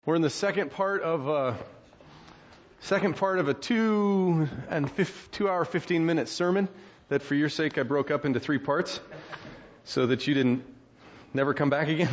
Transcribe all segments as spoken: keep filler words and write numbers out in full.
We're in the second part of uh, second part of a two and fif- two hour fifteen minute sermon that, for your sake, I broke up into three parts, so that you didn't never come back again.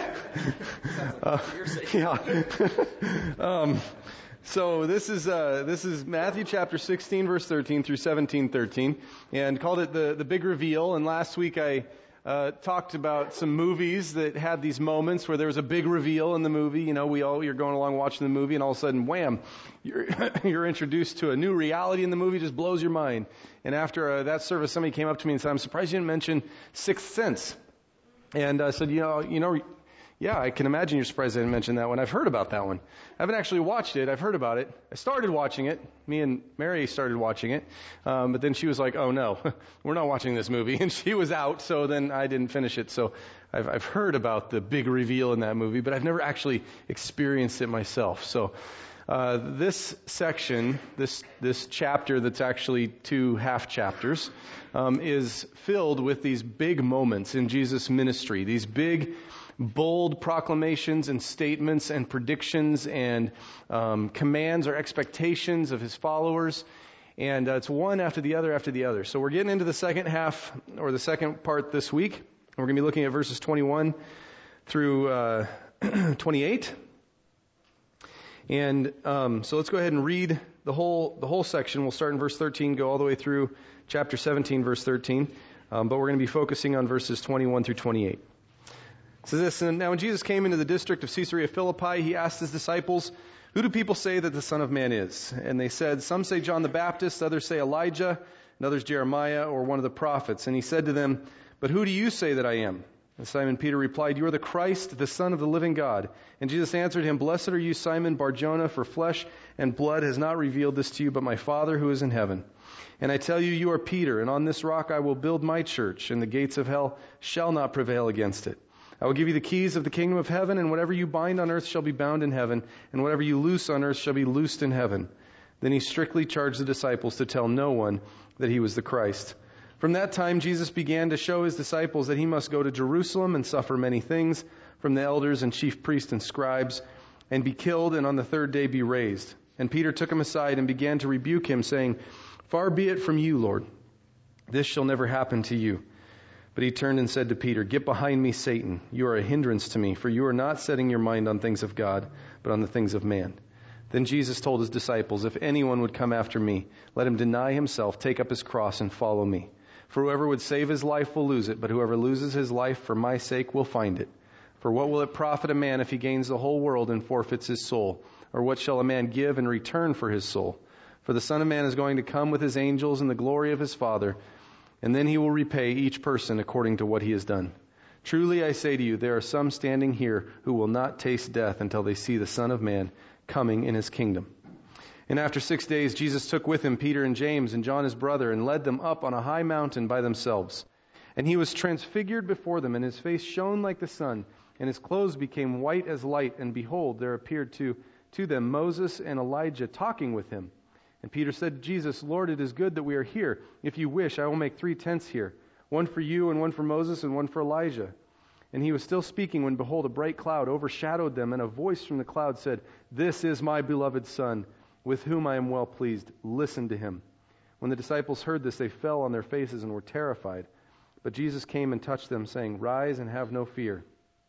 uh, yeah. um, so this is uh, this is Matthew chapter sixteen, verse thirteen through seventeen thirteen, and called it the the big reveal. And last week I. Uh, talked about some movies that had these moments where there was a big reveal in the movie. You know, we all, you're going along watching the movie and all of a sudden, wham, you're, you're introduced to a new reality in the movie, just blows your mind. And after uh, that service, somebody came up to me and said, I'm surprised you didn't mention Sixth Sense. And I said, you know, you know, yeah, I can imagine you're surprised I didn't mention that one. I've heard about that one. I haven't actually watched it. I've heard about it. I started watching it. Me and Mary started watching it. Um, but then she was like, oh no, we're not watching this movie. And she was out, so then I didn't finish it. So I've, I've heard about the big reveal in that movie, but I've never actually experienced it myself. So uh, this section, this this chapter that's actually two half chapters, um, is filled with these big moments in Jesus' ministry, these big bold proclamations and statements and predictions and um, commands or expectations of his followers. And uh, it's one after the other after the other. So we're getting into the second half, or the second part this week. We're going to be looking at verses twenty-one through uh, twenty-eight. And um, so let's go ahead and read the whole the whole section. We'll start in verse thirteen, go all the way through chapter seventeen, verse thirteen. Um, but we're going to be focusing on verses twenty-one through twenty-eight. It says this, and now when Jesus came into the district of Caesarea Philippi, he asked his disciples, who do people say that the Son of Man is? And they said, some say John the Baptist, others say Elijah, and others Jeremiah or one of the prophets. And he said to them, but who do you say that I am? And Simon Peter replied, you are the Christ, the Son of the living God. And Jesus answered him, blessed are you, Simon Bar-Jonah, for flesh and blood has not revealed this to you, but my Father who is in heaven. And I tell you, you are Peter, and on this rock I will build my church, and the gates of hell shall not prevail against it. I will give you the keys of the kingdom of heaven, and whatever you bind on earth shall be bound in heaven, and whatever you loose on earth shall be loosed in heaven. Then he strictly charged the disciples to tell no one that he was the Christ. From that time Jesus began to show his disciples that he must go to Jerusalem and suffer many things from the elders and chief priests and scribes, and be killed, and on the third day be raised. And Peter took him aside and began to rebuke him, saying, far be it from you, Lord. This shall never happen to you. But he turned and said to Peter, get behind me, Satan. You are a hindrance to me, for you are not setting your mind on things of God, but on the things of man. Then Jesus told his disciples, if anyone would come after me, let him deny himself, take up his cross, and follow me. For whoever would save his life will lose it, but whoever loses his life for my sake will find it. For what will it profit a man if he gains the whole world and forfeits his soul? Or what shall a man give in return for his soul? For the Son of Man is going to come with his angels in the glory of his Father, and then he will repay each person according to what he has done. Truly I say to you, there are some standing here who will not taste death until they see the Son of Man coming in his kingdom. And after six days Jesus took with him Peter and James and John his brother, and led them up on a high mountain by themselves. And he was transfigured before them, and his face shone like the sun, and his clothes became white as light. And behold, there appeared to, to them Moses and Elijah talking with him. And Peter said to Jesus, Lord, it is good that we are here. If you wish, I will make three tents here, one for you and one for Moses and one for Elijah. And he was still speaking when, behold, a bright cloud overshadowed them, and a voice from the cloud said, this is my beloved Son, with whom I am well pleased. Listen to him. When the disciples heard this, they fell on their faces and were terrified. But Jesus came and touched them, saying, rise and have no fear.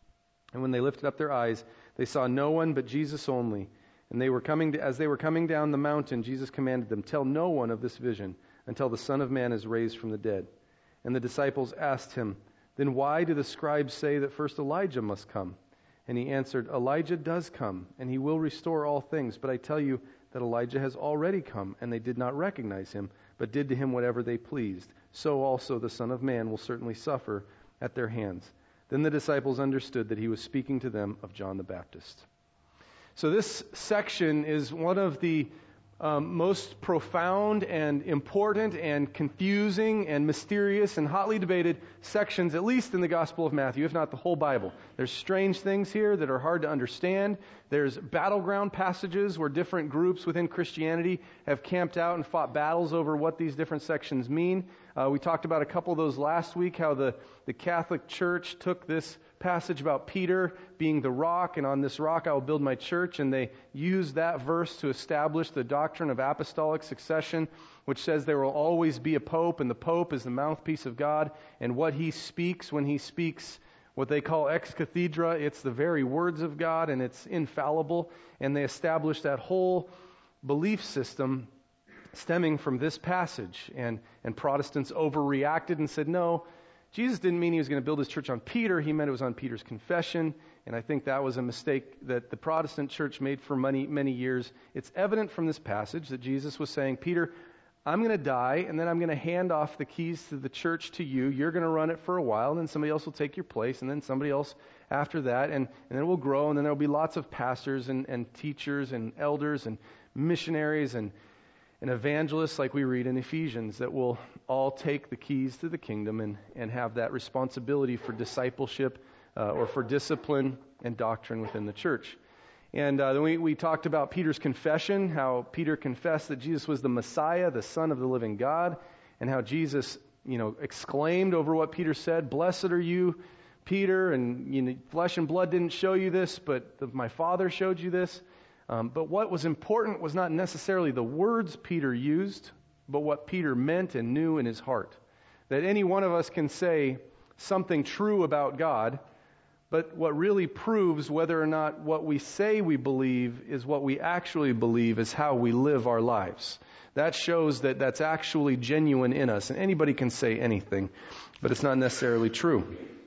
And when they lifted up their eyes, they saw no one but Jesus only. And they were coming to, as they were coming down the mountain, Jesus commanded them, tell no one of this vision until the Son of Man is raised from the dead. And the disciples asked him, then why do the scribes say that first Elijah must come? And he answered, Elijah does come, and he will restore all things. But I tell you that Elijah has already come, and they did not recognize him, but did to him whatever they pleased. So also the Son of Man will certainly suffer at their hands. Then the disciples understood that he was speaking to them of John the Baptist. So this section is one of the um, most profound and important and confusing and mysterious and hotly debated sections, at least in the Gospel of Matthew, if not the whole Bible. There's strange things here that are hard to understand. There's battleground passages where different groups within Christianity have camped out and fought battles over what these different sections mean. Uh, we talked about a couple of those last week, how the, the Catholic Church took this passage about Peter being the rock, and on this rock I will build my church, and they use that verse to establish the doctrine of apostolic succession, which says there will always be a pope, and the pope is the mouthpiece of God, and what he speaks when he speaks what they call ex cathedra, it's the very words of God, and it's infallible, and they established that whole belief system stemming from this passage, and, and Protestants overreacted and said, no, Jesus didn't mean he was going to build his church on Peter, he meant it was on Peter's confession, and I think that was a mistake that the Protestant church made for many, many years. It's evident from this passage that Jesus was saying, Peter, I'm going to die, and then I'm going to hand off the keys to the church to you. You're going to run it for a while, and then somebody else will take your place, and then somebody else after that, and, and then we'll grow, and then there will be lots of pastors and, and teachers and elders and missionaries and, and evangelists like we read in Ephesians that will all take the keys to the kingdom and, and have that responsibility for discipleship uh, or for discipline and doctrine within the church. And uh, then we, we talked about Peter's confession, how Peter confessed that Jesus was the Messiah, the Son of the living God, and how Jesus, you know, exclaimed over what Peter said, blessed are you, Peter, and you know, flesh and blood didn't show you this, but the, my Father showed you this. Um, but what was important was not necessarily the words Peter used, but what Peter meant and knew in his heart. That any one of us can say something true about God, but what really proves whether or not what we say we believe is what we actually believe is how we live our lives. That shows that that's actually genuine in us. And anybody can say anything, but it's not necessarily true.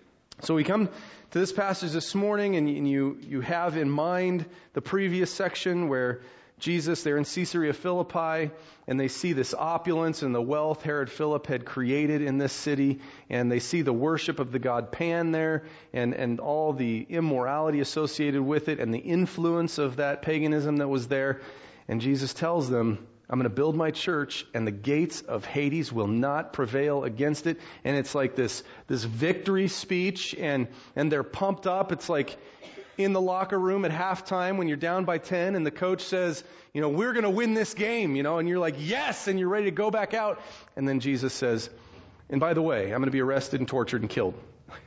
So we come to this passage this morning, and you, you have in mind the previous section where Jesus, they're in Caesarea Philippi, and they see this opulence and the wealth Herod Philip had created in this city, and they see the worship of the god Pan there, and, and all the immorality associated with it, and the influence of that paganism that was there. And Jesus tells them, I'm going to build my church, and the gates of Hades will not prevail against it. And it's like this, this victory speech, and, and they're pumped up. It's like in the locker room at halftime when you're down by ten and the coach says, you know, we're going to win this game, you know, and you're like, yes, and you're ready to go back out. And then Jesus says, and by the way, I'm going to be arrested and tortured and killed.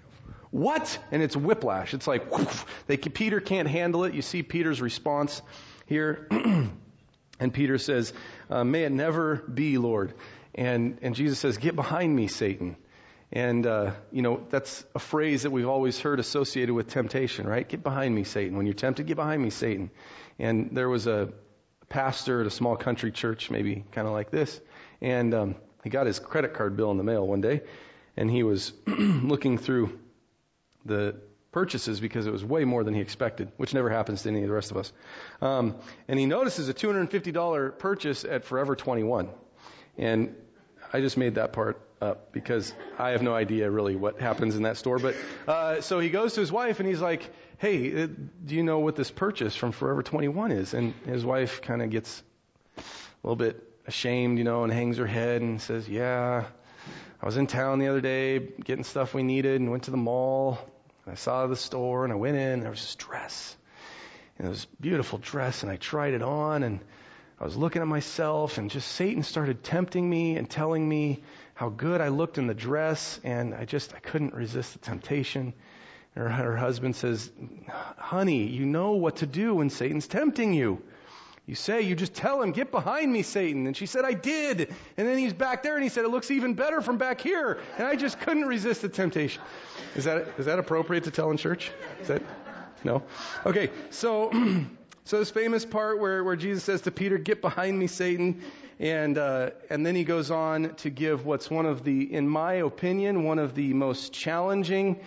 What? And it's whiplash. It's like, whoosh, they, Peter can't handle it. You see Peter's response here. And Peter says, uh, may it never be, Lord. And, and Jesus says, get behind me, Satan. And, uh, you know, that's a phrase that we've always heard associated with temptation, right? Get behind me, Satan. When you're tempted, get behind me, Satan. And there was a pastor at a small country church, maybe kind of like this, and um, he got his credit card bill in the mail one day, and he was looking through the purchases because it was way more than he expected, which never happens to any of the rest of us. Um, and he notices a two hundred fifty dollars purchase at Forever twenty-one. And I just made that part up because I have no idea really what happens in that store. But uh, so he goes to his wife and he's like, hey, uh, do you know what this purchase from Forever twenty-one is? And his wife kind of gets a little bit ashamed, you know, and hangs her head and says, yeah, I was in town the other day getting stuff we needed and went to the mall. I saw the store and I went in and there was this dress. And it was a beautiful dress and I tried it on and I was looking at myself and just Satan started tempting me and telling me how good I looked in the dress, and I just, I couldn't resist the temptation. And her, her husband says, honey, you know what to do when Satan's tempting you. You say, you just tell him, get behind me, Satan. And she said, I did. And then he's back there and he said, it looks even better from back here. And I just couldn't resist the temptation. Is that, is that appropriate to tell in church? Is that, no? Okay, so, so this famous part where, where Jesus says to Peter, get behind me, Satan. And, uh, and then he goes on to give what's one of the, in my opinion, one of the most challenging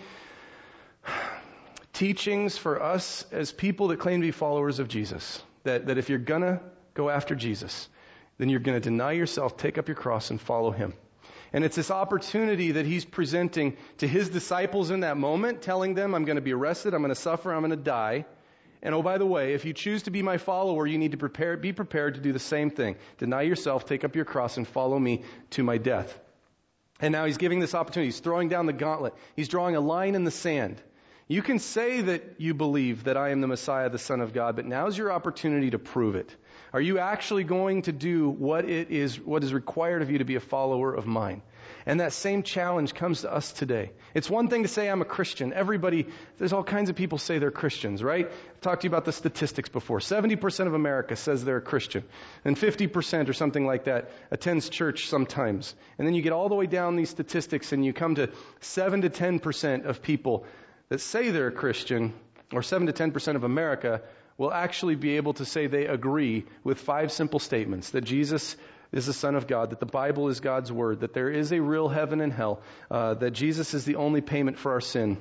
teachings for us as people that claim to be followers of Jesus. That, that if you're going to go after Jesus, then you're going to deny yourself, take up your cross, and follow him. And it's this opportunity that he's presenting to his disciples in that moment, telling them, I'm going to be arrested, I'm going to suffer, I'm going to die. And oh, by the way, if you choose to be my follower, you need to prepare, be prepared to do the same thing. Deny yourself, take up your cross, and follow me to my death. And now he's giving this opportunity. He's throwing down the gauntlet. He's drawing a line in the sand. You can say that you believe that I am the Messiah, the Son of God, but now's your opportunity to prove it. Are you actually going to do what it is, what is required of you to be a follower of mine? And that same challenge comes to us today. It's one thing to say I'm a Christian. Everybody, there's all kinds of people say they're Christians, right? I've talked to you about the statistics before. seventy percent of America says they're a Christian. And fifty percent or something like that attends church sometimes. And then you get all the way down these statistics and you come to seven to ten percent of people that say they're a Christian, or seven to ten percent of America will actually be able to say they agree with five simple statements: that Jesus is the Son of God, that the Bible is God's Word, that there is a real heaven and hell, uh, that Jesus is the only payment for our sin.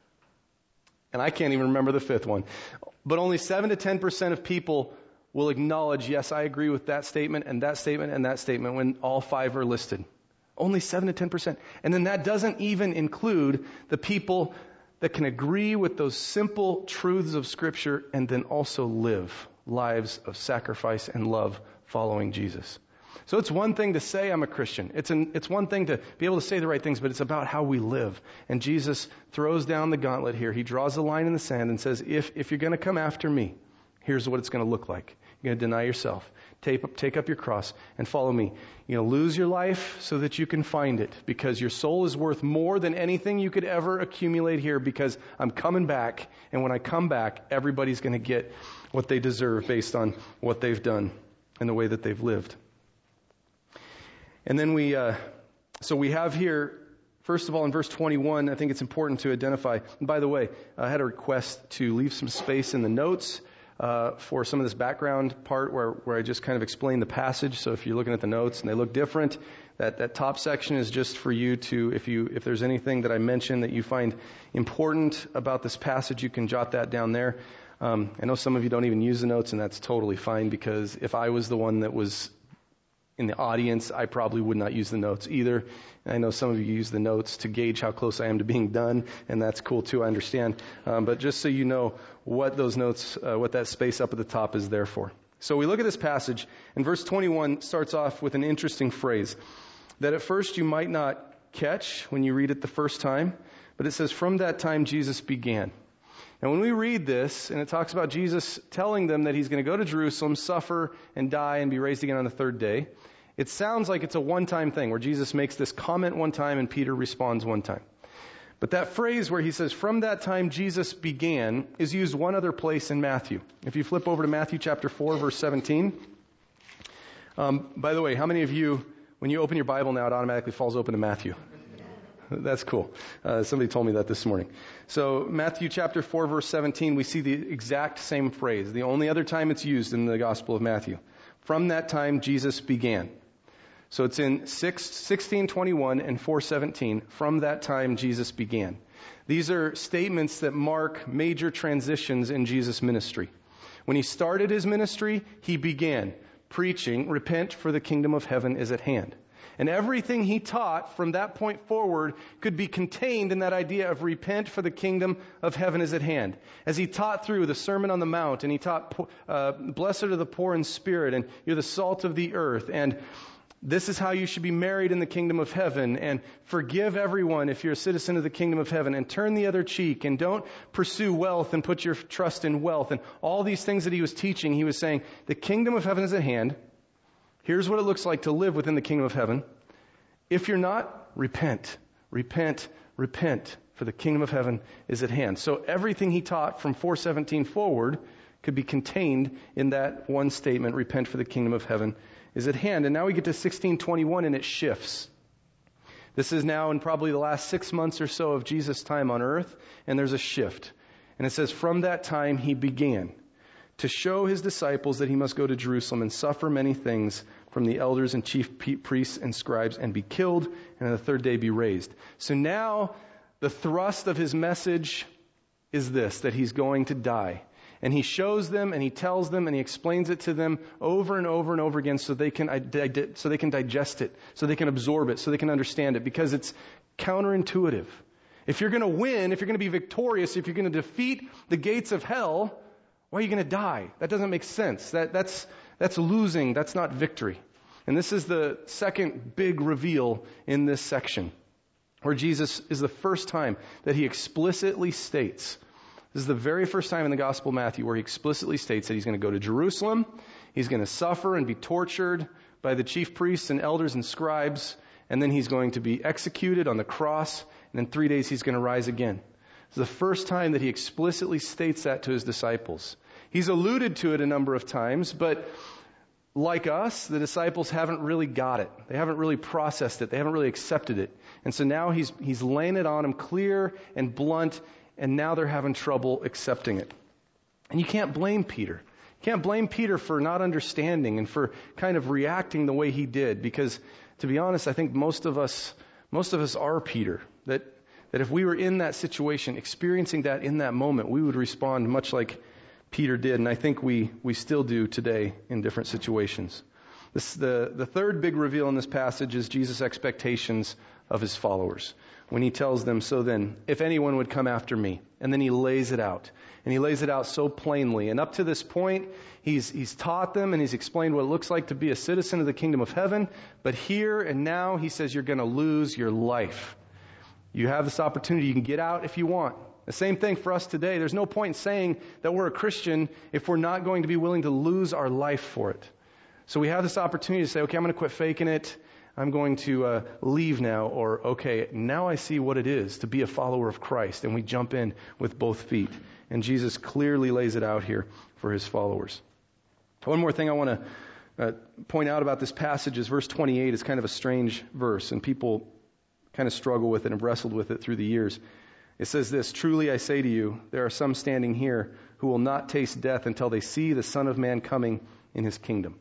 And I can't even remember the fifth one. But only seven to ten percent of people will acknowledge, yes, I agree with that statement and that statement and that statement when all five are listed. Only seven to ten percent. And then that doesn't even include the people that can agree with those simple truths of Scripture and then also live lives of sacrifice and love following Jesus. So it's one thing to say I'm a Christian. It's an, it's one thing to be able to say the right things, but it's about how we live. And Jesus throws down the gauntlet here. He draws a line in the sand and says, if, if you're going to come after me, here's what it's going to look like. You're going to deny yourself, take up, take up your cross, and follow me. You're going to lose your life so that you can find it, because your soul is worth more than anything you could ever accumulate here, because I'm coming back, and when I come back, everybody's going to get what they deserve based on what they've done and the way that they've lived. And then we, uh, so we have here, first of all, in verse twenty-one, I think it's important to identify. And by the way, I had a request to leave some space in the notes uh, for some of this background part where, where I just kind of explain the passage. So if you're looking at the notes and they look different, that, that top section is just for you to, if you, if there's anything that I mentioned that you find important about this passage, you can jot that down there. Um, I know some of you don't even use the notes, and that's totally fine, because if I was the one that was in the audience, I probably would not use the notes either. I know some of you use the notes to gauge how close I am to being done, and that's cool too, I understand. Um, but just so you know what those notes, uh, what that space up at the top is there for. So we look at this passage, and verse twenty-one starts off with an interesting phrase that at first you might not catch when you read it the first time, but it says, from that time Jesus began. Now when we read this, and it talks about Jesus telling them that he's going to go to Jerusalem, suffer and die and be raised again on the third day, it sounds like it's a one-time thing where Jesus makes this comment one time and Peter responds one time. But that phrase where he says, from that time Jesus began, is used one other place in Matthew. If you flip over to Matthew chapter four, verse seventeen. Um, by the way, how many of you, when you open your Bible now, it automatically falls open to Matthew? That's cool. Uh, somebody told me that this morning. So Matthew chapter four, verse seventeen, we see the exact same phrase. The only other time it's used in the Gospel of Matthew. From that time Jesus began. So it's in sixteen twenty-one and four seventeen. From that time Jesus began. These are statements that mark major transitions in Jesus' ministry. When he started his ministry, he began preaching, repent, for the kingdom of heaven is at hand. And everything he taught from that point forward could be contained in that idea of repent, for the kingdom of heaven is at hand. As he taught through the Sermon on the Mount, and he taught, uh, blessed are the poor in spirit, and you're the salt of the earth, and this is how you should be married in the kingdom of heaven, and forgive everyone if you're a citizen of the kingdom of heaven, and turn the other cheek, and don't pursue wealth and put your trust in wealth. And all these things that he was teaching, he was saying, the kingdom of heaven is at hand. Here's what it looks like to live within the kingdom of heaven. If you're not, repent, repent, repent, for the kingdom of heaven is at hand. So everything he taught from four seventeen forward could be contained in that one statement, repent, for the kingdom of heaven is at hand. And now we get to sixteen twenty-one and it shifts. This is now in probably the last six months or so of Jesus' time on earth, and there's a shift. And it says, from that time he began to show his disciples that he must go to Jerusalem and suffer many things from the elders and chief priests and scribes and be killed, and on the third day be raised. So now the thrust of his message is this, that he's going to die. And he shows them and he tells them and he explains it to them over and over and over again so they can so they can digest it, so they can absorb it, so they can understand it, because it's counterintuitive. If you're going to win, if you're going to be victorious, if you're going to defeat the gates of hell, why are you going to die? That doesn't make sense. That, that's, that's losing. That's not victory. And this is the second big reveal in this section, where Jesus is the first time that he explicitly states, this is the very first time in the Gospel of Matthew where he explicitly states that he's going to go to Jerusalem, he's going to suffer and be tortured by the chief priests and elders and scribes, and then he's going to be executed on the cross, and in three days he's going to rise again. It's the first time that he explicitly states that to his disciples. He's alluded to it a number of times, but like us, the disciples haven't really got it. They haven't really processed it. They haven't really accepted it. And so now he's he's laying it on them clear and blunt, and now they're having trouble accepting it. And you can't blame Peter. You can't blame Peter for not understanding and for kind of reacting the way he did, because to be honest, I think most of us most of us are Peter. That that if we were in that situation, experiencing that in that moment, we would respond much like Peter did, and I think we, we still do today in different situations. This, the, the third big reveal in this passage is Jesus' expectations of his followers. When he tells them, so then, if anyone would come after me, and then he lays it out. And he lays it out so plainly. And up to this point, he's, he's taught them and he's explained what it looks like to be a citizen of the kingdom of heaven. But here and now, he says you're going to lose your life. You have this opportunity. You can get out if you want. The same thing for us today. There's no point in saying that we're a Christian if we're not going to be willing to lose our life for it. So we have this opportunity to say, okay, I'm going to quit faking it. I'm going to uh, leave now. Or, okay, now I see what it is to be a follower of Christ. And we jump in with both feet. And Jesus clearly lays it out here for his followers. One more thing I want to uh, point out about this passage is verse twenty-eight is kind of a strange verse. And people kind of struggle with it and wrestled with it through the years. It says this, truly I say to you, there are some standing here who will not taste death until they see the Son of Man coming in his kingdom.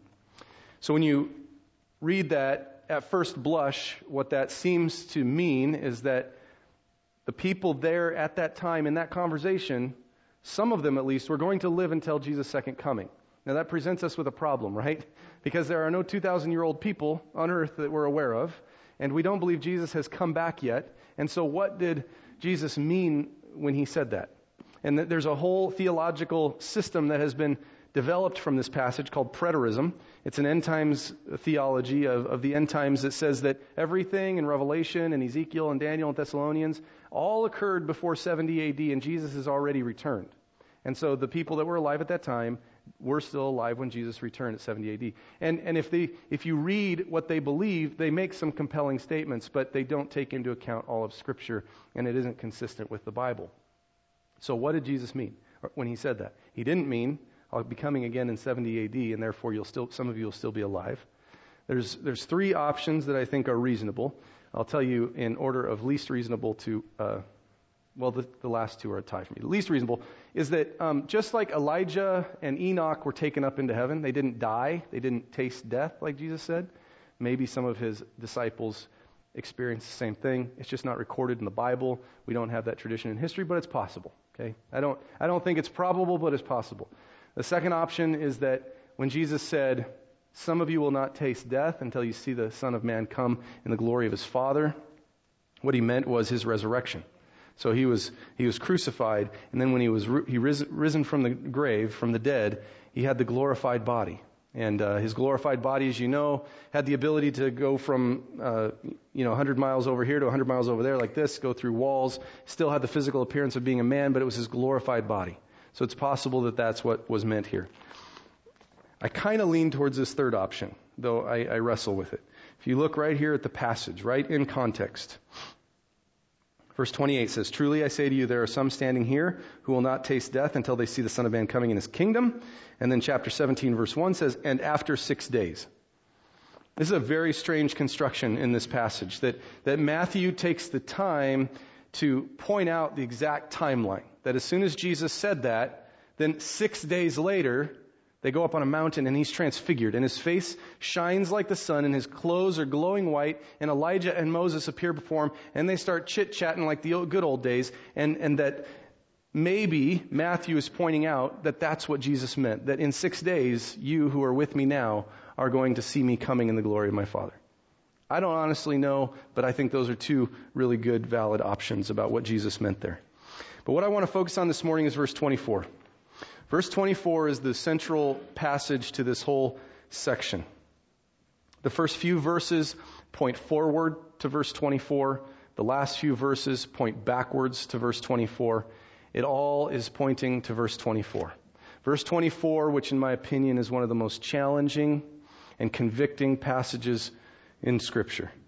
So when you read that, at first blush, what that seems to mean is that the people there at that time in that conversation, some of them at least, were going to live until Jesus' second coming. Now that presents us with a problem, right? Because there are no two thousand year old people on earth that we're aware of, and we don't believe Jesus has come back yet. And so what did Jesus mean when he said that? And that there's a whole theological system that has been developed from this passage called preterism. It's an end times theology of, of the end times that says that everything in Revelation and Ezekiel and Daniel and Thessalonians all occurred before seventy A D, and Jesus has already returned. And so the people that were alive at that time were still alive when Jesus returned at seventy A D. And and if they if you read what they believe, they make some compelling statements, but they don't take into account all of Scripture, and it isn't consistent with the Bible. So what did Jesus mean when he said that? He didn't mean I'll be coming again in seventy A D, and therefore you'll still some of you will still be alive. There's there's three options that I think are reasonable. I'll tell you in order of least reasonable to uh, well, the, the last two are a tie for me. The least reasonable is that um, just like Elijah and Enoch were taken up into heaven, they didn't die, they didn't taste death, like Jesus said. Maybe some of his disciples experienced the same thing. It's just not recorded in the Bible. We don't have that tradition in history, but it's possible. Okay, I don't I don't think it's probable, but it's possible. The second option is that when Jesus said, "Some of you will not taste death until you see the Son of Man come in the glory of his Father," what he meant was his resurrection. So he was he was crucified, and then when he was he risen, risen from the grave, from the dead, he had the glorified body. And uh, his glorified body, as you know, had the ability to go from uh, you know one hundred miles over here to one hundred miles over there like this, go through walls. Still had the physical appearance of being a man, but it was his glorified body. So it's possible that that's what was meant here. I kind of lean towards this third option, though I, I wrestle with it. If you look right here at the passage, right in context. Verse twenty-eight says, truly I say to you, there are some standing here who will not taste death until they see the Son of Man coming in his kingdom. And then chapter seventeen, verse one says, and after six days. This is a very strange construction in this passage, that, that Matthew takes the time to point out the exact timeline. That as soon as Jesus said that, then six days later, they go up on a mountain and he's transfigured, and his face shines like the sun, and his clothes are glowing white, and Elijah and Moses appear before him, and they start chit-chatting like the good old days, and, and that maybe Matthew is pointing out that that's what Jesus meant, that in six days, you who are with me now are going to see me coming in the glory of my Father. I don't honestly know, but I think those are two really good, valid options about what Jesus meant there. But what I want to focus on this morning is verse twenty-four. Verse twenty-four is the central passage to this whole section. The first few verses point forward to verse twenty-four. The last few verses point backwards to verse twenty-four. It all is pointing to verse twenty-four. Verse twenty-four, which in my opinion is one of the most challenging and convicting passages in Scripture.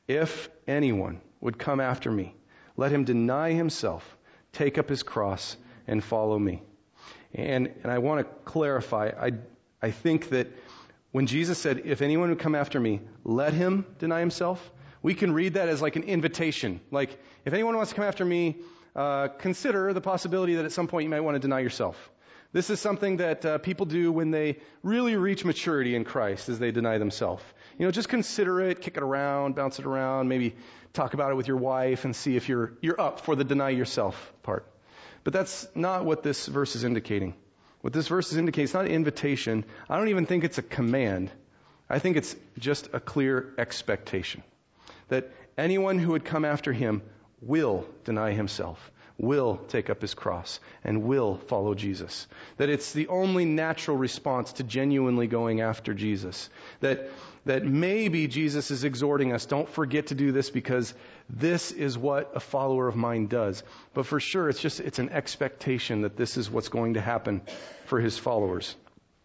if anyone would come after me, let him deny himself, take up his cross, and follow me. And, and I want to clarify, I, I think that when Jesus said, if anyone would come after me, let him deny himself, we can read that as like an invitation. Like, if anyone wants to come after me, uh, consider the possibility that at some point you might want to deny yourself. This is something that uh, people do when they really reach maturity in Christ, as they deny themselves. You know, just consider it, kick it around, bounce it around, maybe talk about it with your wife and see if you're you're up for the deny yourself part. But that's not what this verse is indicating. What this verse is indicating, it's not an invitation. I don't even think it's a command. I think it's just a clear expectation that anyone who would come after him will deny himself, will take up his cross, and will follow Jesus. That it's the only natural response to genuinely going after Jesus. That that maybe Jesus is exhorting us, don't forget to do this because this is what a follower of mine does. But for sure, it's just it's an expectation that this is what's going to happen for his followers.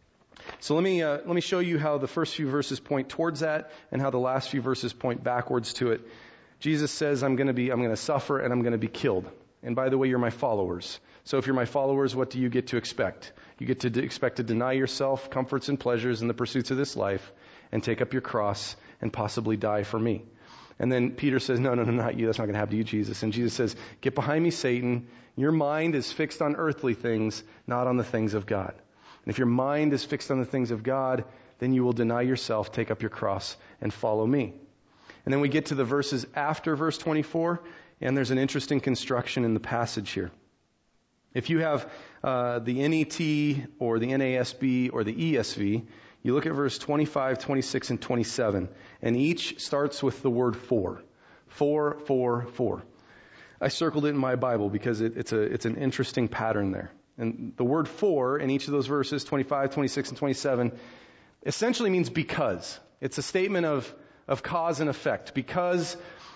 So let me uh, let me show you how the first few verses point towards that, and how the last few verses point backwards to it. Jesus says, "I'm going to be I'm going to suffer and I'm going to be killed. And by the way, you're my followers. So if you're my followers, what do you get to expect? You get to de- expect to deny yourself comforts and pleasures and the pursuits of this life, and take up your cross and possibly die for me." And then Peter says, no, no, no, not you. That's not going to happen to you, Jesus. And Jesus says, get behind me, Satan. Your mind is fixed on earthly things, not on the things of God. And if your mind is fixed on the things of God, then you will deny yourself, take up your cross, and follow me. And then we get to the verses after verse twenty-four, and there's an interesting construction in the passage here. If you have uh, the N E T or the N A S B or the E S V, you look at verse twenty-five, twenty-six, and twenty-seven, and each starts with the word for. For, for, for. I circled it in my Bible because it, it's a it's an interesting pattern there. And the word for in each of those verses, twenty-five, twenty-six, and twenty-seven, essentially means because. It's a statement of, of cause and effect. Because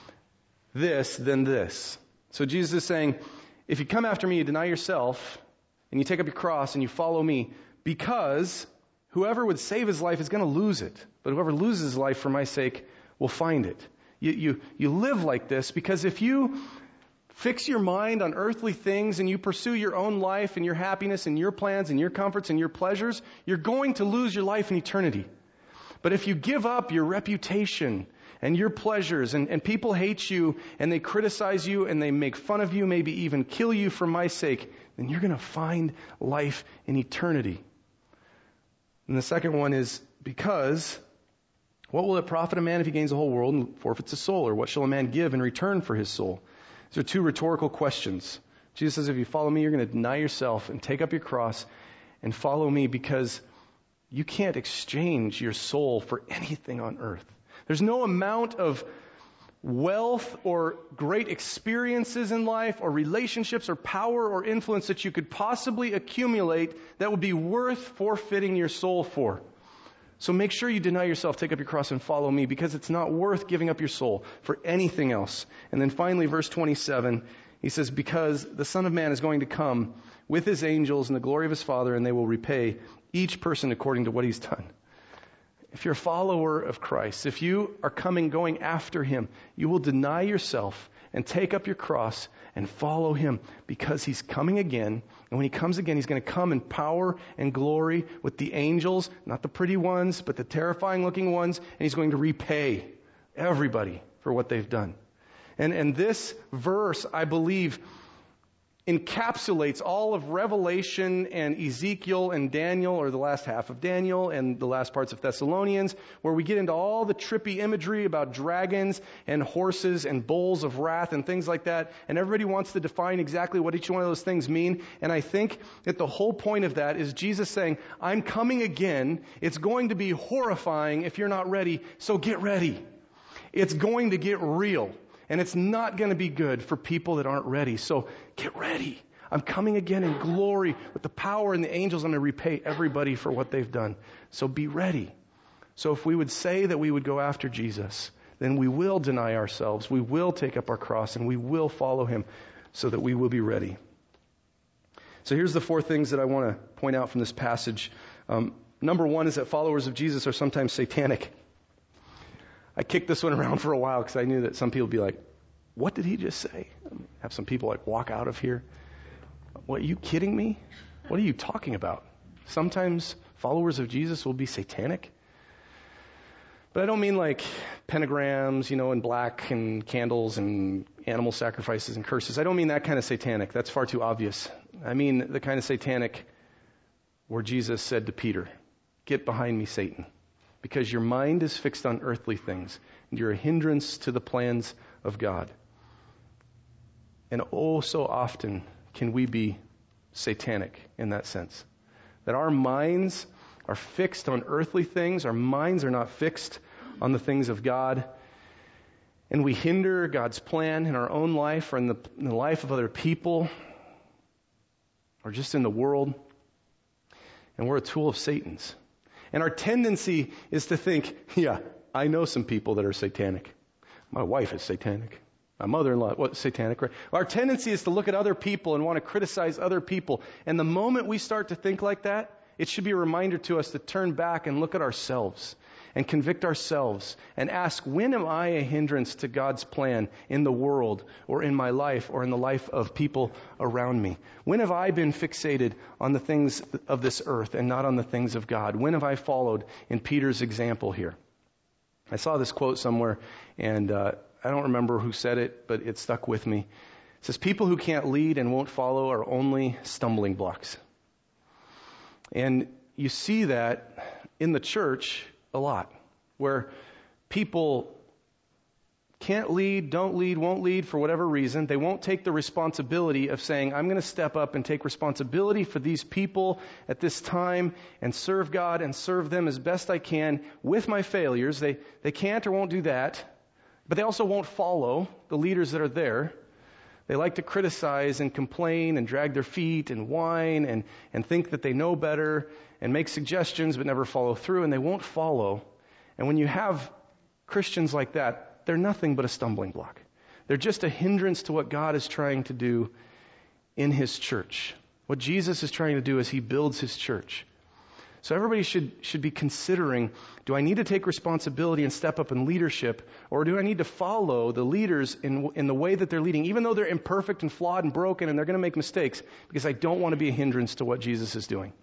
this, then this. So Jesus is saying, if you come after me, you deny yourself, and you take up your cross, and you follow me, because whoever would save his life is going to lose it. But whoever loses his life for my sake will find it. You, you, you live like this because if you fix your mind on earthly things and you pursue your own life and your happiness and your plans and your comforts and your pleasures, you're going to lose your life in eternity. But if you give up your reputation and your pleasures, and, and people hate you and they criticize you and they make fun of you, maybe even kill you for my sake, then you're going to find life in eternity. And the second one is because, what will it profit a man if he gains the whole world and forfeits his soul? Or what shall a man give in return for his soul? These are two rhetorical questions. Jesus says, if you follow me, you're going to deny yourself and take up your cross and follow me, because you can't exchange your soul for anything on earth. There's no amount of wealth or great experiences in life or relationships or power or influence that you could possibly accumulate that would be worth forfeiting your soul for. So make sure you deny yourself, take up your cross, and follow me, because it's not worth giving up your soul for anything else. And then finally, verse twenty-seven, he says, because the Son of Man is going to come with his angels in the glory of his Father, and they will repay each person according to what he's done. If you're a follower of Christ, if you are coming, going after him, you will deny yourself and take up your cross and follow him, because he's coming again. And when he comes again, he's going to come in power and glory with the angels, not the pretty ones, but the terrifying looking ones. And he's going to repay everybody for what they've done. And, and this verse, I believe, encapsulates all of Revelation and Ezekiel and Daniel, or the last half of Daniel and the last parts of Thessalonians, where we get into all the trippy imagery about dragons and horses and bowls of wrath and things like that. And everybody wants to define exactly what each one of those things mean. And I think that the whole point of that is Jesus saying, I'm coming again. It's going to be horrifying if you're not ready, so get ready. It's going to get real. And it's not going to be good for people that aren't ready. So get ready. I'm coming again in glory with the power and the angels. I'm going to repay everybody for what they've done. So be ready. So if we would say that we would go after Jesus, then we will deny ourselves. We will take up our cross and we will follow him, so that we will be ready. So here's the four things that I want to point out from this passage. Um, number one is that followers of Jesus are sometimes satanic. I kicked this one around for a while because I knew that some people would be like, what did he just say? Have some people like walk out of here. What, are you kidding me? What are you talking about? Sometimes followers of Jesus will be satanic. But I don't mean like pentagrams, you know, and black and candles and animal sacrifices and curses. I don't mean that kind of satanic. That's far too obvious. I mean the kind of satanic where Jesus said to Peter, get behind me, Satan, because your mind is fixed on earthly things and you're a hindrance to the plans of God. And oh, so often can we be satanic in that sense. That our minds are fixed on earthly things. Our minds are not fixed on the things of God. And we hinder God's plan in our own life or in the, in the life of other people or just in the world. And we're a tool of Satan's. And our tendency is to think, yeah, I know some people that are satanic. My wife is satanic. My mother-in-law, what, satanic, right? Our tendency is to look at other people and want to criticize other people. And the moment we start to think like that, it should be a reminder to us to turn back and look at ourselves and convict ourselves and ask, when am I a hindrance to God's plan in the world or in my life or in the life of people around me? When have I been fixated on the things of this earth and not on the things of God? When have I followed in Peter's example here? I saw this quote somewhere, and uh, I don't remember who said it, but it stuck with me. It says, people who can't lead and won't follow are only stumbling blocks. And you see that in the church a lot, where people can't lead, don't lead, won't lead for whatever reason. They won't take the responsibility of saying, I'm going to step up and take responsibility for these people at this time and serve God and serve them as best I can with my failures. They, they can't or won't do that, but they also won't follow the leaders that are there. They like to criticize and complain and drag their feet and whine and, and think that they know better and make suggestions but never follow through, and they won't follow. And when you have Christians like that, they're nothing but a stumbling block. They're just a hindrance to what God is trying to do in His church. What Jesus is trying to do as He builds His church. So everybody should should be considering, do I need to take responsibility and step up in leadership, or do I need to follow the leaders in in the way that they're leading, even though they're imperfect and flawed and broken and they're going to make mistakes, because I don't want to be a hindrance to what Jesus is doing.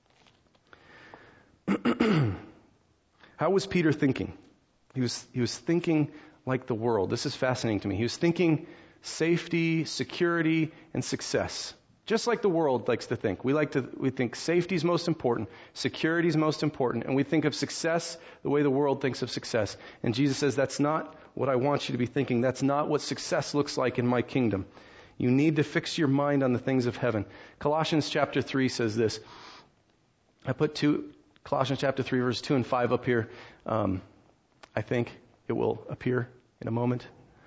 How was Peter thinking? He was he was thinking like the world. This is fascinating to me. He was thinking safety, security, and success. Just like the world likes to think. We like to, we think safety is most important, security is most important, and we think of success the way the world thinks of success. And Jesus says, that's not what I want you to be thinking. That's not what success looks like in my kingdom. You need to fix your mind on the things of heaven. Colossians chapter three says this. I put two, Colossians chapter three, verse two and five up here. Um, I think it will appear in a moment.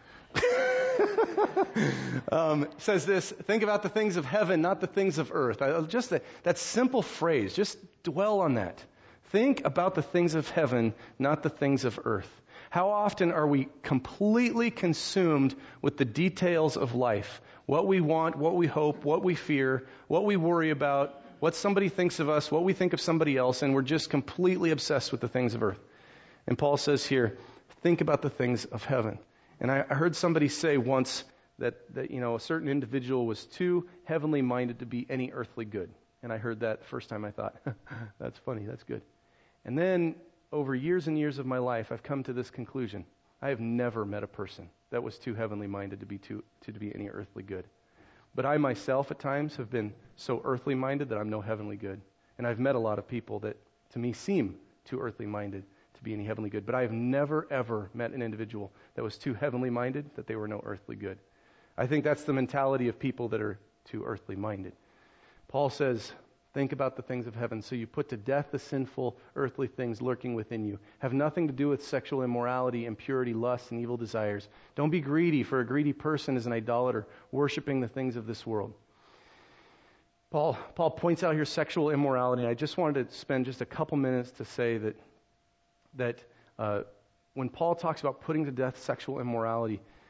um, says this, think about the things of heaven, not the things of earth. I, just that, that simple phrase, just dwell on that. Think about the things of heaven, not the things of earth. How often are we completely consumed with the details of life? What we want, what we hope, what we fear, what we worry about, what somebody thinks of us, what we think of somebody else, and we're just completely obsessed with the things of earth. And Paul says here, think about the things of heaven. And I, I heard somebody say once that, that, you know, a certain individual was too heavenly minded to be any earthly good. And I heard that the first time. I thought, that's funny, that's good. And then over years and years of my life, I've come to this conclusion. I have never met a person that was too heavenly minded to be too, to be any earthly good. But I myself at times have been so earthly minded that I'm no heavenly good. And I've met a lot of people that to me seem too earthly minded to be any heavenly good. But I have never, ever met an individual that was too heavenly minded that they were no earthly good. I think that's the mentality of people that are too earthly minded. Paul says, think about the things of heaven. So you put to death the sinful earthly things lurking within you. Have nothing to do with sexual immorality, impurity, lust, and evil desires. Don't be greedy, for a greedy person is an idolater, worshiping the things of this world. Paul, Paul points out here sexual immorality. I just wanted to spend just a couple minutes to say that that uh, when Paul talks about putting to death sexual immorality,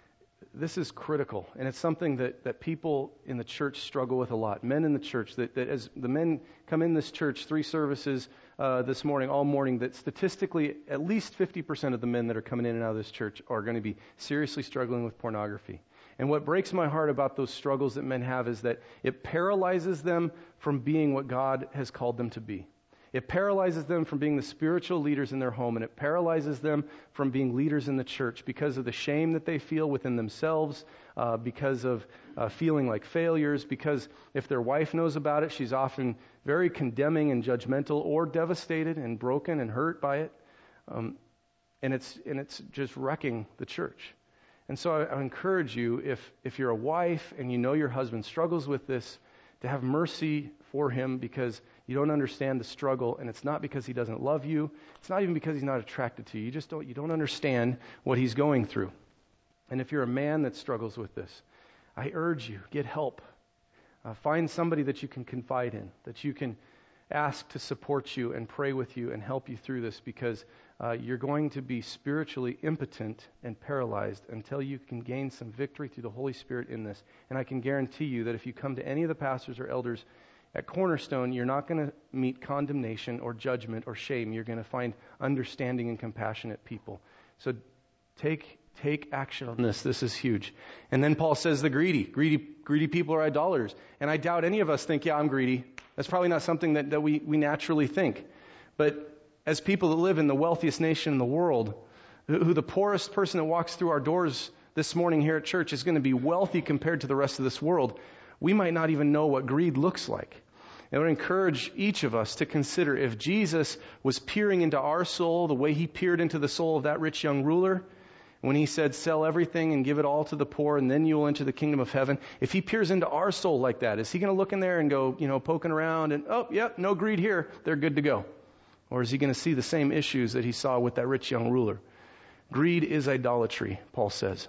this is critical, and it's something that, that people in the church struggle with a lot. Men in the church, that, that as the men come in this church, three services uh, this morning, all morning, that statistically at least fifty percent of the men that are coming in and out of this church are going to be seriously struggling with pornography. And what breaks my heart about those struggles that men have is that it paralyzes them from being what God has called them to be. It paralyzes them from being the spiritual leaders in their home, and it paralyzes them from being leaders in the church because of the shame that they feel within themselves, uh, because of uh, feeling like failures, because if their wife knows about it, she's often very condemning and judgmental, or devastated and broken and hurt by it. Um, and it's and it's just wrecking the church. And so I, I encourage you, if if you're a wife and you know your husband struggles with this, to have mercy for him, because you don't understand the struggle, and it's not because he doesn't love you. It's not even because he's not attracted to you. You just don't you don't understand what he's going through. And if you're a man that struggles with this, I urge you, get help. Uh, find somebody that you can confide in, that you can ask to support you and pray with you and help you through this, because uh, you're going to be spiritually impotent and paralyzed until you can gain some victory through the Holy Spirit in this. And I can guarantee you that if you come to any of the pastors or elders at Cornerstone, you're not going to meet condemnation or judgment or shame. You're going to find understanding and compassionate people. So take take action on this. This is huge. And then Paul says the greedy. Greedy greedy people are idolaters. And I doubt any of us think, yeah, I'm greedy. That's probably not something that, that we, we naturally think. But as people that live in the wealthiest nation in the world, who, who the poorest person that walks through our doors this morning here at church is going to be wealthy compared to the rest of this world, we might not even know what greed looks like. And I would encourage each of us to consider, if Jesus was peering into our soul the way he peered into the soul of that rich young ruler, when he said, sell everything and give it all to the poor, and then you will enter the kingdom of heaven. If he peers into our soul like that, is he going to look in there and go, you know, poking around and, oh, yep, no greed here, they're good to go? Or is he going to see the same issues that he saw with that rich young ruler? Greed is idolatry, Paul says.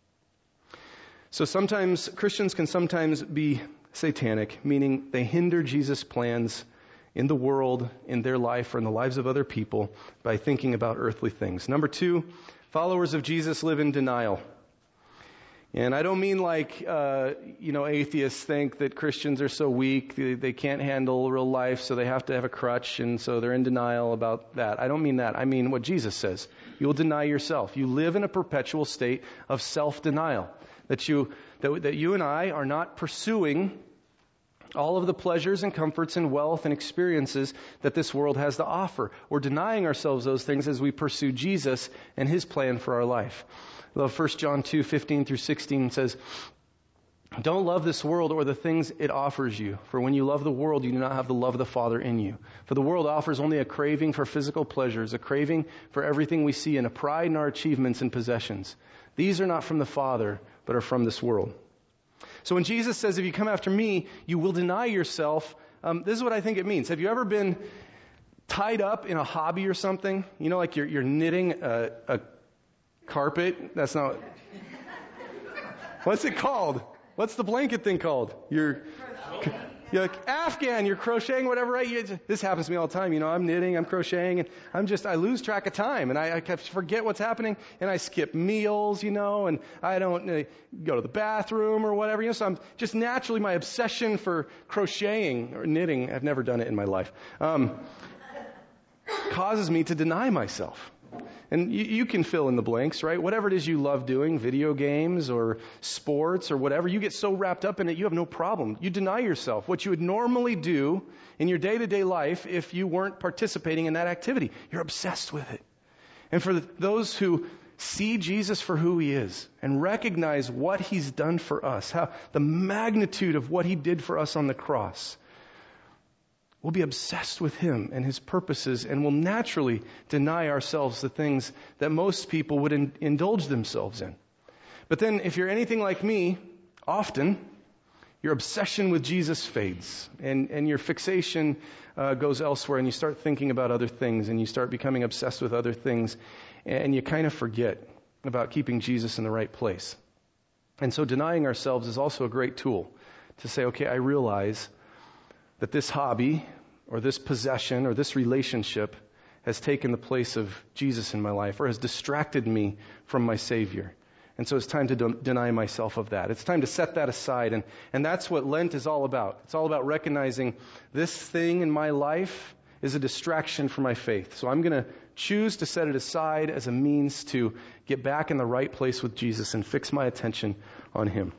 So sometimes, Christians can sometimes be satanic, meaning they hinder Jesus' plans in the world, in their life, or in the lives of other people by thinking about earthly things. Number two, followers of Jesus live in denial. And I don't mean like, uh, you know, atheists think that Christians are so weak, they, they can't handle real life, so they have to have a crutch, and so they're in denial about that. I don't mean that. I mean what Jesus says. You'll deny yourself. You live in a perpetual state of self-denial. That you, that, that you and I are not pursuing all of the pleasures and comforts and wealth and experiences that this world has to offer. We're denying ourselves those things as we pursue Jesus and his plan for our life. I love First John two fifteen through sixteen says, don't love this world or the things it offers you. For when you love the world, you do not have the love of the Father in you. For the world offers only a craving for physical pleasures, a craving for everything we see, and a pride in our achievements and possessions. These are not from the Father, but are from this world. So when Jesus says, if you come after me, you will deny yourself, um, this is what I think it means. Have you ever been tied up in a hobby or something? You know, like you're, you're knitting a, a carpet? That's not... What's it called? What's the blanket thing called? You're... You're like Afghan, you're crocheting, whatever, right? You, this happens to me all the time. You know, I'm knitting, I'm crocheting, and I'm just, I lose track of time, and I, I forget what's happening, and I skip meals, you know, and I don't uh, go to the bathroom or whatever, you know, so I'm just naturally, my obsession for crocheting or knitting, I've never done it in my life, um, causes me to deny myself. And you, you can fill in the blanks, right? Whatever it is you love doing, video games or sports or whatever, you get so wrapped up in it, you have no problem. You deny yourself what you would normally do in your day-to-day life if you weren't participating in that activity. You're obsessed with it. And for those who see Jesus for who he is and recognize what he's done for us, how the magnitude of what he did for us on the cross, we'll be obsessed with him and his purposes, and will naturally deny ourselves the things that most people would in, indulge themselves in. But then if you're anything like me, often your obsession with Jesus fades, and, and your fixation uh, goes elsewhere, and you start thinking about other things, and you start becoming obsessed with other things, and you kind of forget about keeping Jesus in the right place. And so denying ourselves is also a great tool to say, okay, I realize that this hobby or this possession or this relationship has taken the place of Jesus in my life, or has distracted me from my Savior. And so it's time to de- deny myself of that. It's time to set that aside. And, and that's what Lent is all about. It's all about recognizing this thing in my life is a distraction from my faith. So I'm going to choose to set it aside as a means to get back in the right place with Jesus and fix my attention on Him.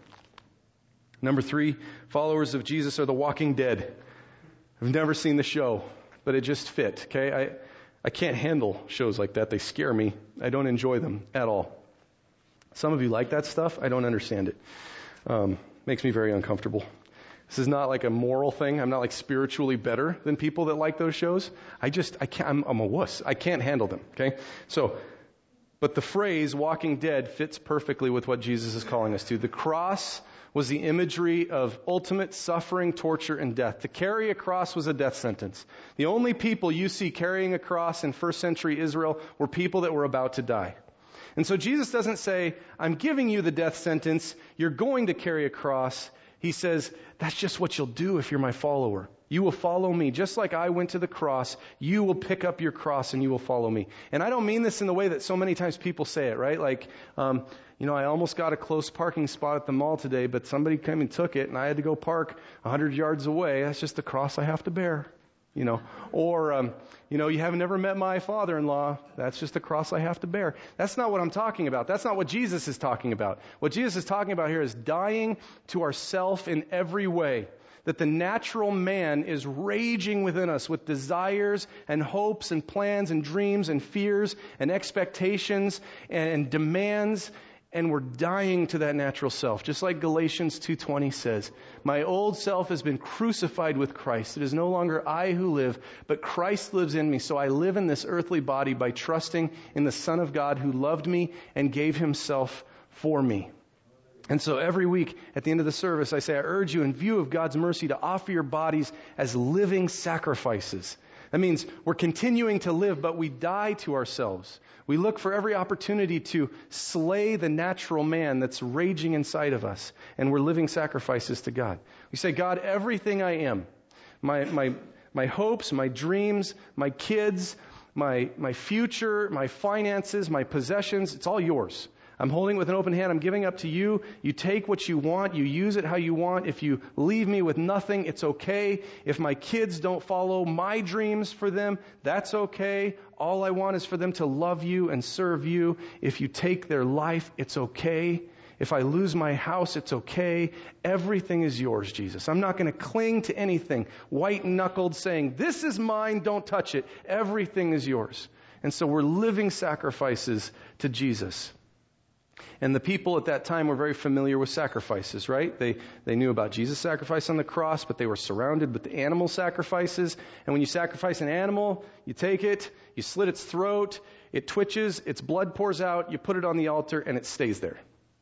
Number three, followers of Jesus are the walking dead. I've never seen the show, but it just fit, okay? I, I can't handle shows like that. They scare me. I don't enjoy them at all. Some of you like that stuff. I don't understand it. Um, makes me very uncomfortable. This is not like a moral thing. I'm not like spiritually better than people that like those shows. I just, I can't, I'm, I'm a wuss. I can't handle them, okay? So, but the phrase walking dead fits perfectly with what Jesus is calling us to. The cross was the imagery of ultimate suffering, torture, and death. To carry a cross was a death sentence. The only people you see carrying a cross in first century Israel were people that were about to die. And so Jesus doesn't say, I'm giving you the death sentence, you're going to carry a cross. He says, that's just what you'll do if you're my follower. You will follow me. Just like I went to the cross, you will pick up your cross and you will follow me. And I don't mean this in the way that so many times people say it, right? Like, um, you know, I almost got a close parking spot at the mall today, but somebody came and took it and I had to go park a hundred yards away. That's just the cross I have to bear. You know, or, um, you know, you haven't never met my father-in-law. That's just a cross I have to bear. That's not what I'm talking about. That's not what Jesus is talking about. What Jesus is talking about here is dying to ourself in every way. That the natural man is raging within us with desires and hopes and plans and dreams and fears and expectations and demands. And we're dying to that natural self. Just like Galatians two twenty says, my old self has been crucified with Christ. It is no longer I who live, but Christ lives in me. So I live in this earthly body by trusting in the Son of God who loved me and gave Himself for me. And so every week at the end of the service, I say, I urge you in view of God's mercy to offer your bodies as living sacrifices. That means we're continuing to live, but we die to ourselves. We look for every opportunity to slay the natural man that's raging inside of us. And we're living sacrifices to God. We say, God, everything I am, my, my, my hopes, my dreams, my kids, my, my future, my finances, my possessions, it's all yours. I'm holding it with an open hand. I'm giving up to you. You take what you want. You use it how you want. If you leave me with nothing, it's okay. If my kids don't follow my dreams for them, that's okay. All I want is for them to love you and serve you. If you take their life, it's okay. If I lose my house, it's okay. Everything is yours, Jesus. I'm not going to cling to anything white-knuckled saying, this is mine, don't touch it. Everything is yours. And so we're living sacrifices to Jesus. And the people at that time were very familiar with sacrifices, right? They they knew about Jesus' sacrifice on the cross, but they were surrounded with the animal sacrifices. And when you sacrifice an animal, you take it, you slit its throat, it twitches, its blood pours out, you put it on the altar, and it stays there.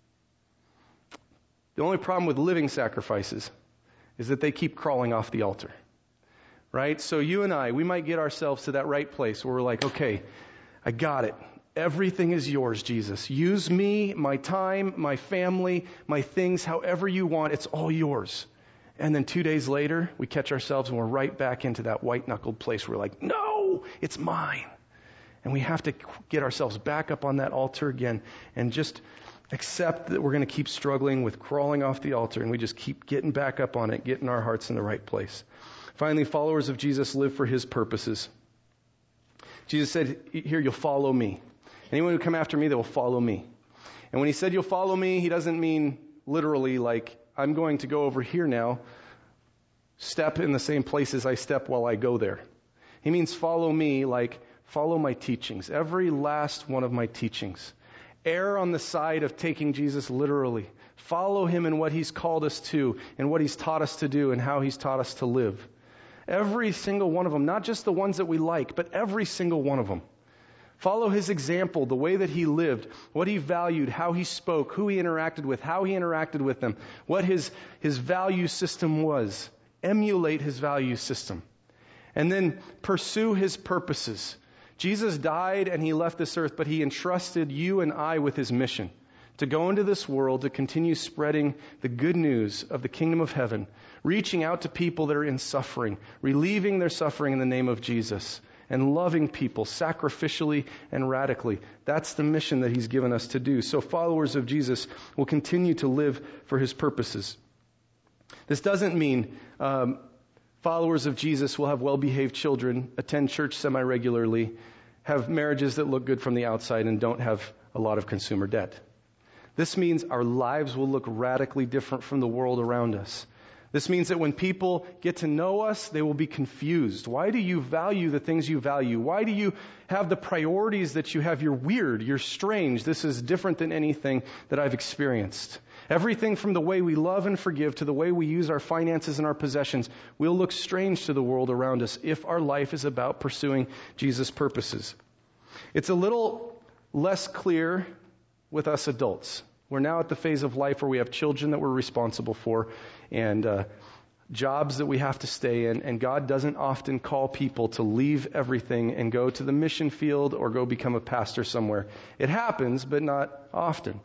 The only problem with living sacrifices is that they keep crawling off the altar, right? So you and I, we might get ourselves to that right place where we're like, okay, I got it. Everything is yours, Jesus. Use me, my time, my family, my things, however you want. It's all yours. And then two days later, we catch ourselves and we're right back into that white-knuckled place where we're like, no, it's mine. And we have to get ourselves back up on that altar again and just accept that we're going to keep struggling with crawling off the altar, and we just keep getting back up on it, getting our hearts in the right place. Finally, followers of Jesus live for His purposes. Jesus said, here, you'll follow me. Anyone who come after me, they will follow me. And when He said you'll follow me, He doesn't mean literally like, I'm going to go over here now, step in the same places I step while I go there. He means follow me like follow my teachings, every last one of my teachings. Err on the side of taking Jesus literally. Follow Him in what He's called us to and what He's taught us to do and how He's taught us to live. Every single one of them, not just the ones that we like, but every single one of them. Follow His example, the way that He lived, what He valued, how He spoke, who He interacted with, how He interacted with them, what His, his value system was. Emulate His value system. And then pursue His purposes. Jesus died and He left this earth, but He entrusted you and I with His mission. To go into this world, to continue spreading the good news of the kingdom of heaven, reaching out to people that are in suffering, relieving their suffering in the name of Jesus, and loving people sacrificially and radically. That's the mission that He's given us to do. So followers of Jesus will continue to live for His purposes. This doesn't mean um, followers of Jesus will have well-behaved children, attend church semi-regularly, have marriages that look good from the outside, and don't have a lot of consumer debt. This means our lives will look radically different from the world around us. This means that when people get to know us, they will be confused. Why do you value the things you value? Why do you have the priorities that you have? You're weird. You're strange. This is different than anything that I've experienced. Everything from the way we love and forgive to the way we use our finances and our possessions will look strange to the world around us if our life is about pursuing Jesus' purposes. It's a little less clear with us adults. We're now at the phase of life where we have children that we're responsible for and uh, jobs that we have to stay in. And God doesn't often call people to leave everything and go to the mission field or go become a pastor somewhere. It happens, but not often.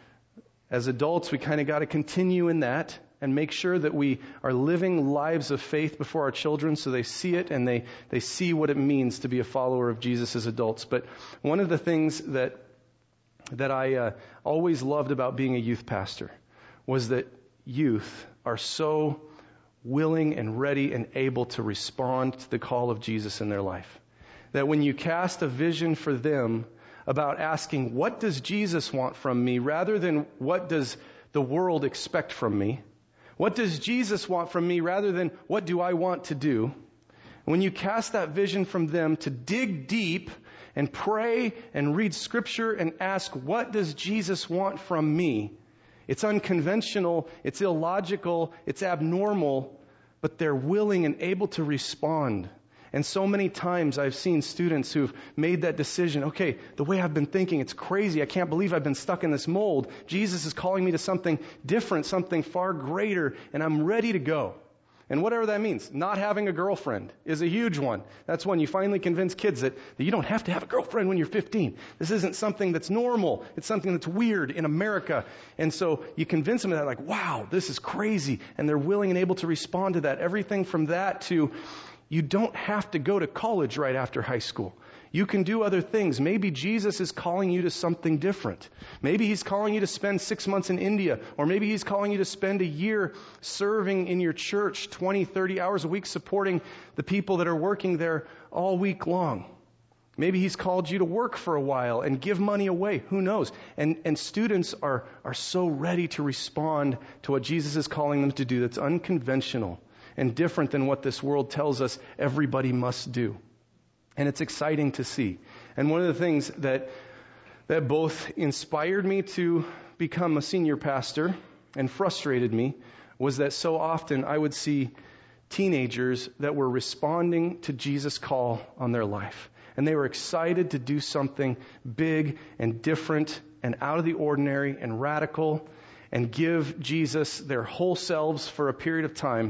As adults, we kind of got to continue in that and make sure that we are living lives of faith before our children so they see it and they, they see what it means to be a follower of Jesus as adults. But one of the things that that I uh, always loved about being a youth pastor was that youth are so willing and ready and able to respond to the call of Jesus in their life. That when you cast a vision for them about asking, what does Jesus want from me, rather than what does the world expect from me? What does Jesus want from me, rather than what do I want to do? When you cast that vision from them to dig deep and pray and read Scripture and ask, what does Jesus want from me? It's unconventional, it's illogical, it's abnormal, but they're willing and able to respond. And so many times I've seen students who've made that decision, okay, the way I've been thinking, it's crazy, I can't believe I've been stuck in this mold. Jesus is calling me to something different, something far greater, and I'm ready to go. And whatever that means, not having a girlfriend is a huge one. That's when you finally convince kids that, that you don't have to have a girlfriend when you're fifteen. This isn't something that's normal. It's something that's weird in America. And so you convince them of that, like, wow, this is crazy. And they're willing and able to respond to that. Everything from that to, you don't have to go to college right after high school. You can do other things. Maybe Jesus is calling you to something different. Maybe He's calling you to spend six months in India. Or maybe He's calling you to spend a year serving in your church, twenty, thirty hours a week, supporting the people that are working there all week long. Maybe He's called you to work for a while and give money away. Who knows? And, and students are, are so ready to respond to what Jesus is calling them to do that's unconventional and different than what this world tells us everybody must do. And it's exciting to see. And one of the things that that both inspired me to become a senior pastor and frustrated me was that so often I would see teenagers that were responding to Jesus' call on their life. And they were excited to do something big and different and out of the ordinary and radical and give Jesus their whole selves for a period of time.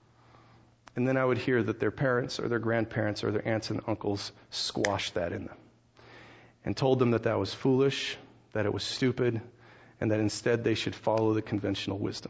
And then I would hear that their parents or their grandparents or their aunts and uncles squashed that in them and told them that that was foolish, that it was stupid, and that instead they should follow the conventional wisdom.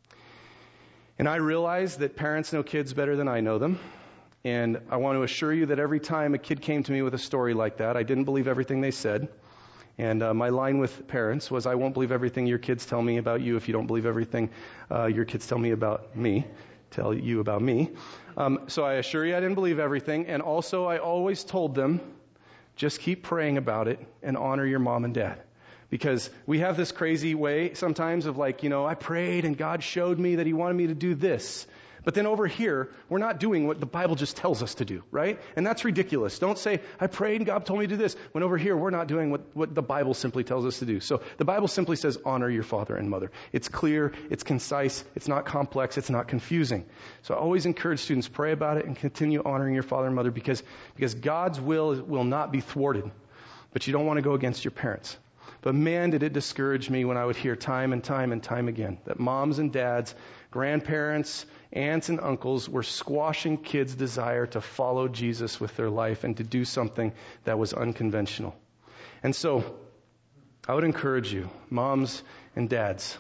And I realize that parents know kids better than I know them. And I want to assure you that every time a kid came to me with a story like that, I didn't believe everything they said. And uh, my line with parents was, I won't believe everything your kids tell me about you if you don't believe everything uh, your kids tell me about me. Tell you about me. Um, so I assure you I didn't believe everything. And also I always told them, just keep praying about it and honor your mom and dad. Because we have this crazy way sometimes of like, you know, I prayed and God showed me that He wanted me to do this. But then over here, we're not doing what the Bible just tells us to do, right? And that's ridiculous. Don't say, I prayed and God told me to do this. When over here, we're not doing what, what the Bible simply tells us to do. So the Bible simply says, honor your father and mother. It's clear, it's concise, it's not complex, it's not confusing. So I always encourage students, pray about it and continue honoring your father and mother because, because God's will is, will not be thwarted. But you don't want to go against your parents. But man, did it discourage me when I would hear time and time and time again that moms and dads, grandparents, aunts and uncles were squashing kids' desire to follow Jesus with their life and to do something that was unconventional. And so I would encourage you, moms and dads,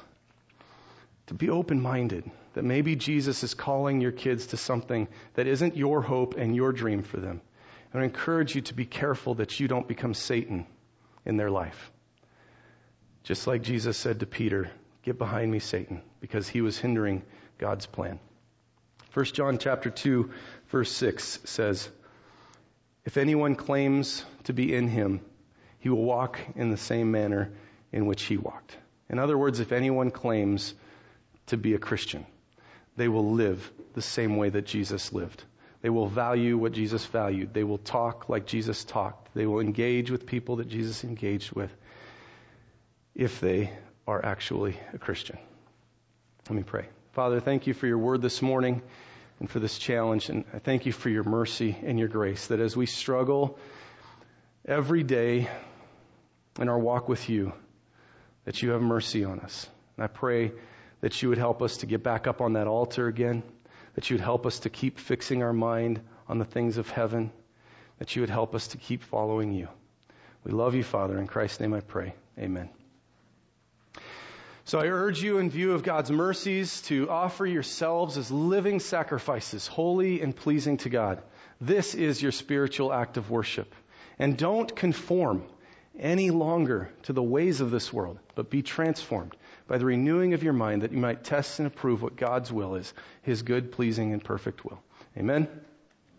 to be open-minded, that maybe Jesus is calling your kids to something that isn't your hope and your dream for them. I encourage you to be careful that you don't become Satan in their life. Just like Jesus said to Peter, "Get behind me, Satan," because he was hindering God's plan. First John chapter two, verse six says, "If anyone claims to be in him, he will walk in the same manner in which he walked." In other words, if anyone claims to be a Christian, they will live the same way that Jesus lived. They will value what Jesus valued. They will talk like Jesus talked. They will engage with people that Jesus engaged with if they are actually a Christian. Let me pray. Father, thank you for your word this morning and for this challenge. And I thank you for your mercy and your grace, that as we struggle every day in our walk with you, that you have mercy on us. And I pray that you would help us to get back up on that altar again, that you would help us to keep fixing our mind on the things of heaven, that you would help us to keep following you. We love you, Father. In Christ's name I pray. Amen. So I urge you, in view of God's mercies, to offer yourselves as living sacrifices, holy and pleasing to God. This is your spiritual act of worship. And don't conform any longer to the ways of this world, but be transformed by the renewing of your mind, that you might test and approve what God's will is, his good, pleasing, and perfect will. Amen.